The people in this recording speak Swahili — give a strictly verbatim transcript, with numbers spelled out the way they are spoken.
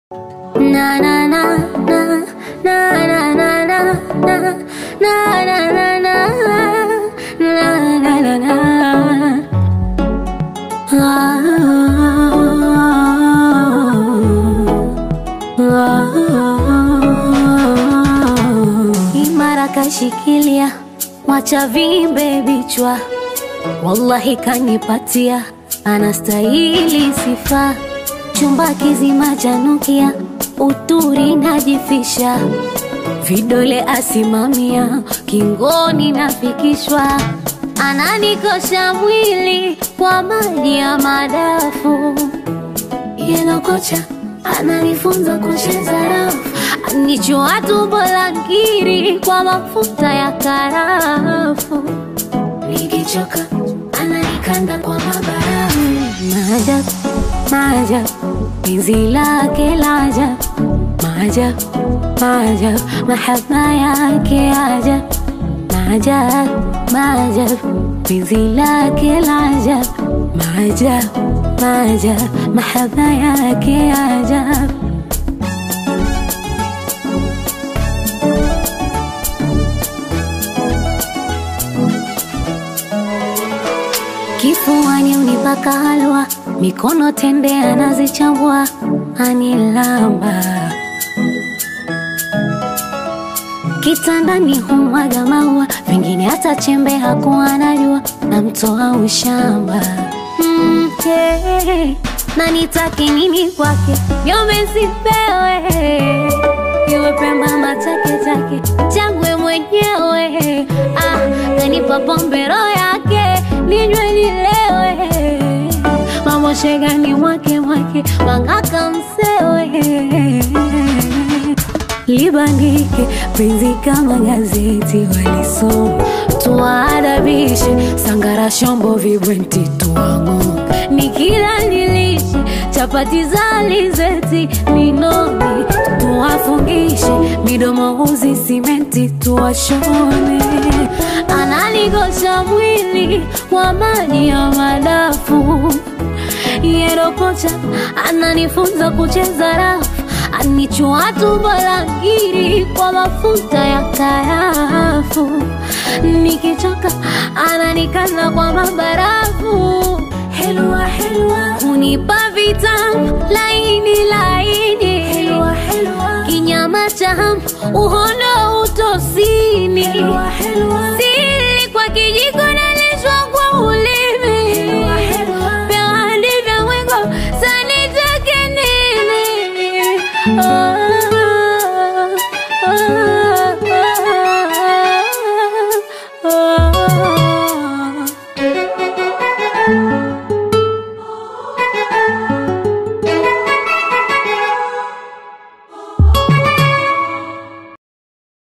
Na na na na na na na na na na na na na na na na. Imara kashikilia, mwacha vimbe bichwa, wallahi kanipatia, anastahili sifa. Chumba kizima janukia, uturi najifisha, vidole asimamia, kingoni nafikishwa. Ananikosha mwili kwa maji ya madafu, yeno kocha ananifunza kucheza rafu. Anichua tumbo la ngiri kwa mafuta ya karafu, nikichoka ananikanda kwa mabarafu. Maajabu, maajabu, penzi lake la ajabu. Maajabu, maajabu, mahaba yake ajabu. Maajabu, maajabu, penzi lake la ajabu. Maajabu, maajabu, mahaba yake ajabu. Kifuani unipaka halwa, mikono tende anazichambua, anilamba. Kitandani humwaga maua, vingine hata chembe hakuwa anajua, namtoa ushamba. Mm, hey, na nitake nini kwake, nyome sipewe, iwe pemba matake take, changwe mwenyewe. Ah, kanipa pombe roho yake, ninywe nilewe, mambo shegani mwake mwake, mangaka msewe. Libandike penzi kama gazeti walisoma, tuwaadabishe sangara shombo vibwenti tuwango. Nikila nilishe chapati za alizeti minoni, tuwafungishe midomo uzi simenti tuwashone. Analigosha mwili kwa maji ya madafu, yeno kocha ananifunza kucheza rafu. Anichua tumbo la ngiri kwa mafuta ya karafu, nikichoka ananikanda kwa mabarafu. Helwa helwa, unipa vitamu laini laini. Helwa helwa, kinyama cha hamu uhondo utosini. Helwa helwa, sili kwa kijiko nalishwa kwa ulimi. Helwa helwa, vya hadi vya mwengo sanitake nini. Oh.